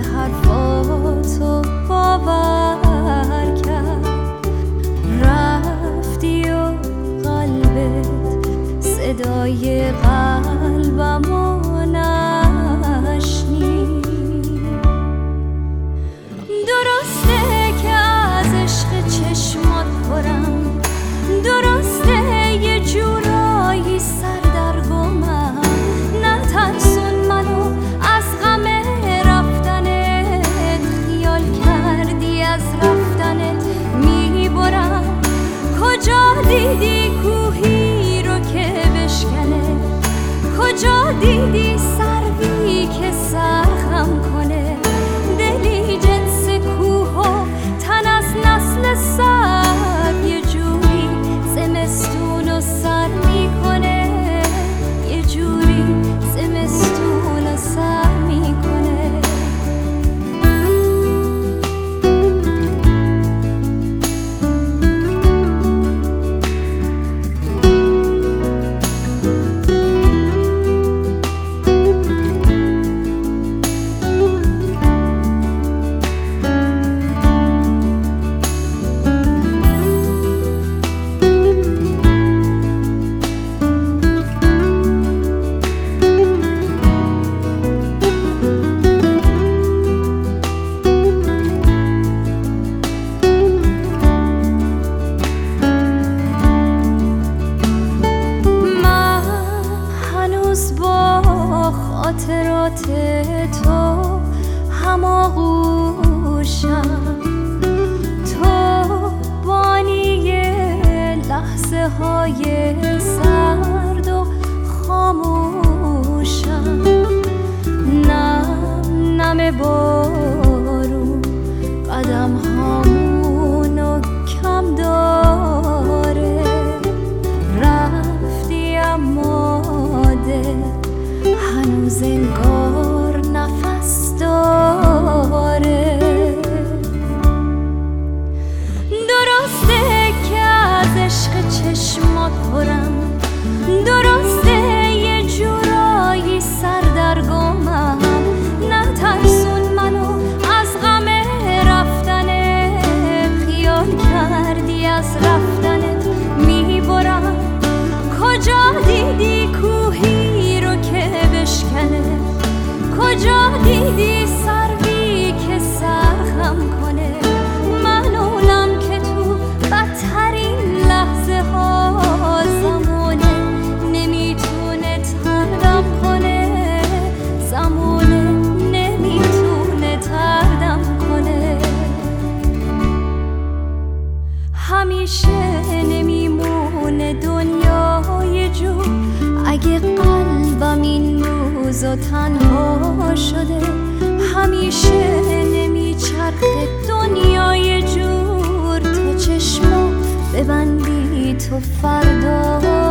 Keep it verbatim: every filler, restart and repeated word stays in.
حرفاتو باور کرد، رفتی و قلبت صدای قلبمو نشنید. درسته که از عشق چشمات پرم، درسته یه جورایی سردرگمم، نترسون منو از غم رفتنت، خیال کردی از رفتنت میبرم. کجا دیدی کوهی رو که بشکنه، کجا دیدی سروی که سرخم کنه، دلی جنس کوه و تن از نسل سر، یه جوری زمستون و سر میکنه، یه جوری زمستون و سر میکنه. با خاطرات تو هماغوشم، تو بانی لحظه های سرد و خاموشم، نم نم بارون قدم هامونو کم داره، رفتی اما هنوز انگار نفس داره. درسته که از عشق چشمات پرم، درسته یه جورایی سردرگمم، نترسون منو از غم رفتنت، خیال کردی از رفتنت میبرم. کجا دیدی کوهی رو که بشکنه، کجا دیدی سروی که سرخم کنه، من اونم که تو بدترین لحظه ها زمانه نمیتونه تردم کنه، زمانه نمیتونه تردم کنه. همیشه نمیمونه دنیای جور، اگه قلبم این روزا تنها شده، همیشه نمیچرخه دنیای جور، تو چشمو ببندی تو فردا